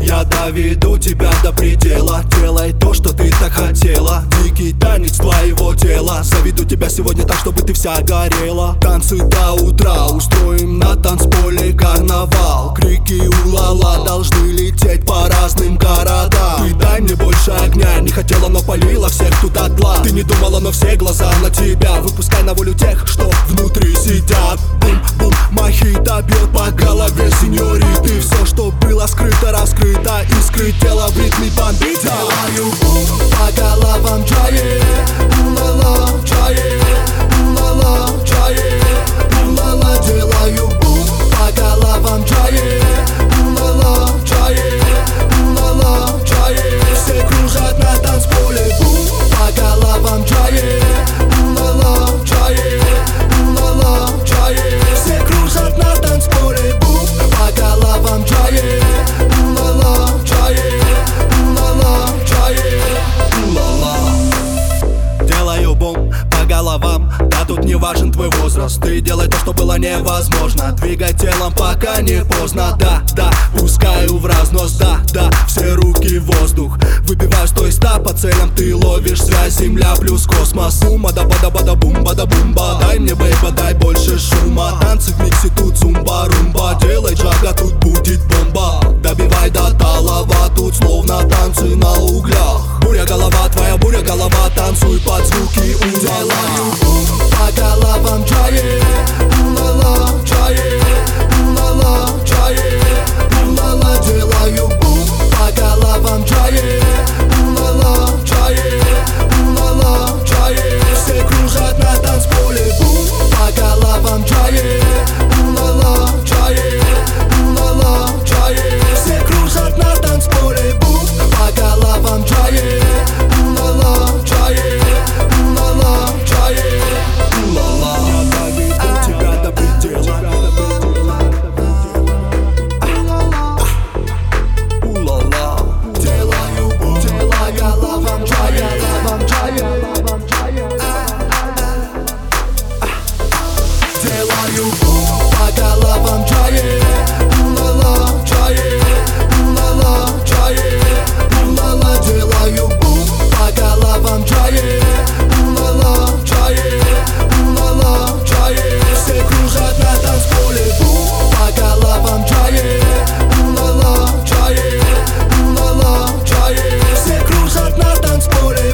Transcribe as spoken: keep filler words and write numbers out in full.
Я доведу тебя до предела. Делай то, что ты так хотела. Дикий танец твоего тела. Заведу тебя сегодня так, чтобы ты вся горела. Танцы до утра, устроим на танцполе карнавал. Крики у-ла-ла должны лететь по разным городам. Ты дай мне больше огня, не хотела, но полила всех тут дотла. Ты не думала, но все глаза на тебя. Выпускай на волю тех, что внутри сидят. Бум-бум, мохито бьет по голове сеньориты. Все, что было скрыто, раскрыто. Искры тела в ритме бомбит. Делаю бум по головам чае. У-ла-ла, чае. У-ла-ла, чае. У-ла-ла, делаю бум по головам чае. У-ла-ла, чае. У-ла-ла, чае. Все кружат на танцполе. Бум по головам чае. У-ла-ла, чае. У-ла-ла, чае. Все кружат на танцполе. Бум по головам чае. У-ла-ла, чае. У-ла-ла, чае. У-ла-ла. Делаю бум по головам. Да тут не важен твой возраст. Ты делай то, что было невозможно. Двигай телом, пока не поздно. Да, да, пускаю в разнос. Да, да, все руки в воздух. Выбиваю сто и ста по целям. Ты ловишь связь, земля плюс космос. Бума, да бада бада бум бада бумба. Дай мне, бейба, дай больше шума. Танцы в миксе, тут зумба-румба. Делай джага, тут будет бомба. Добивай до талова, тут словно танцы на углях. Буря голова, твоя буря голова. Танцуй под звуки у. Делаю бум по головам чае. У-ла-ла, чае. У-ла-ла, чае. У-ла-ла, делаю бум по головам чае. У-ла-ла, чае. У-ла-ла, чае. Все кружат на танцполе. Бум по головам чае. У-ла-ла, чае. У-ла-ла, чае. Все кружат на танцполе. Бум по головам чае. У-ла-ла, чае. У-ла-ла, чае. У-ла-ла. Я доведу тебя до предела. У-ла-ла. Делаю бум по головам чае. Делаю бум по головам чае. У-ла-ла, чае. У-ла-ла, чае. У-ла-ла, делаю бум по головам чае. У-ла-ла, чае. У-ла-ла, чае. Все кружат на танцполе. Бум по головам чае. У-ла-ла, чае. У-ла-ла, чае. Все кружат на танцполе.